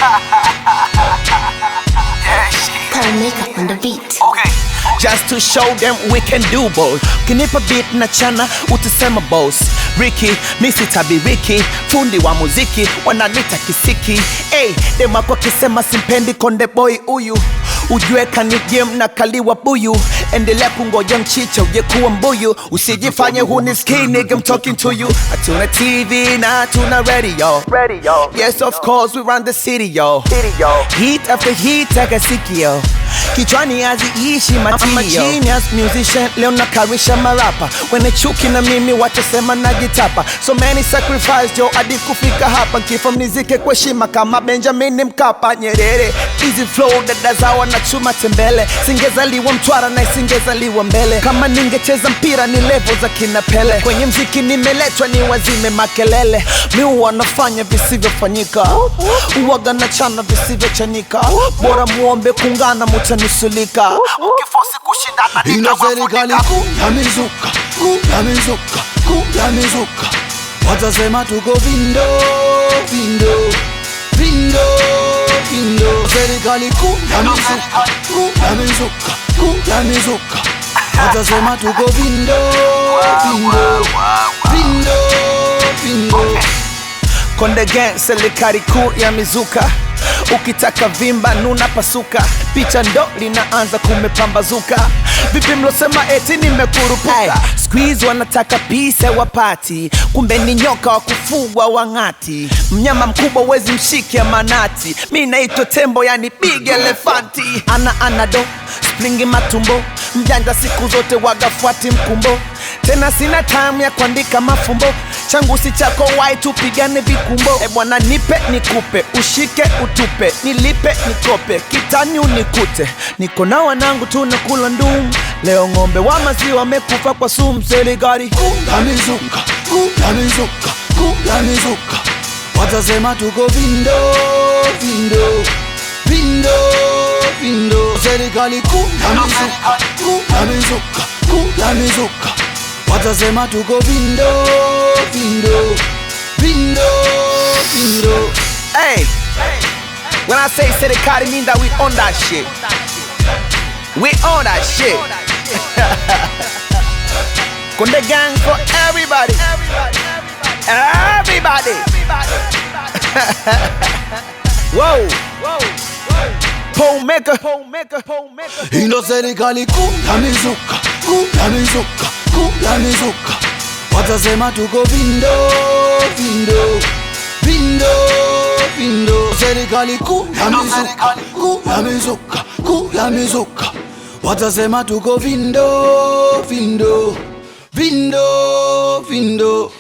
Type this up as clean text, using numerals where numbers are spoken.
Paul Makeup on the beat. Okay. Just to show them we can do both. Kinipa beat na chana utasema boss. Ricky, misi tabiriki, fundi wa muziki, wananita kisiki. Hey, dema kwa kisema simpendi konde boy uyu. Ujue kani game na kaliwa buyu. Endelea kungoja mchicha uje kuwa mbuyu. Usijifanye hunisikii nigga, I'm talking to you. Hatuna TV na hatuna radio. Yes of course we run the city yo. Heat after heat takasiki yo. Kichwani haziishi matio. I'm a genius musician, leo nakarisha marapa. Wene chuki na mimi watasema najitapa. So many sacrifice yo hadi kufika hapa. Kifo mnizike kwa heshima kama Benjamin Mkapa. Nyerere, easy flow dada zawa na chuma tembele. Singezaliwa Mtwara na singezaliwa Mbele. Kama ningecheza mpira ni level za kina Pele. Kwenye mziki nimeletwa ni wazime makelele. Mi wanafanya visivyofanyika, uwaga na chana visivyochanika. Bora muombe kungana mutanusulika. Ukifosi kushindana ina serikali kuu ya mizuka. Watasema tuko vindo. Serikali kuu ya mizuka. Watasema tuko vindo. Konde Gang, serikali kuu ya mizuka. Ukitaka vimba nuna pasuka. Picha ndo linaanza kumepambazuka. Vipi mlosema eti nimekurupuka? Squeeze wanataka pisa wapati, kumbe ni nyoka wa kufugwa wangati. Mnyama mkubwa wezi mshiki ya manati. Mi naitwa tembo yani big elefanti. Anado, springi matumbo. Mjanja siku zote wagafuati mkumbo. Tena sina time ya kuandika mafumbo. Changu si chako wai tupigane vikumbo. Bwana nipe nikupe, ushike utupe, nilipe nikope, kitani unikute. Niko na wanangu tunakula ndum. Leo ngombe wa maziwa wamekufa kwa sumu. Serikali kuu ya mizuka. Watasema tuko vindo. Serikali kuu ya mizuka. Watasema tuko vindo. Hey, when I say serikali mean that we own that shit. We own that shit. Konde Gang for everybody. Whoa. Paul Maker. Ino serikali kuu ya mizuka. Watasema tuko vindo. Serikali kuu ya mizuka. Watasema tuko vindo.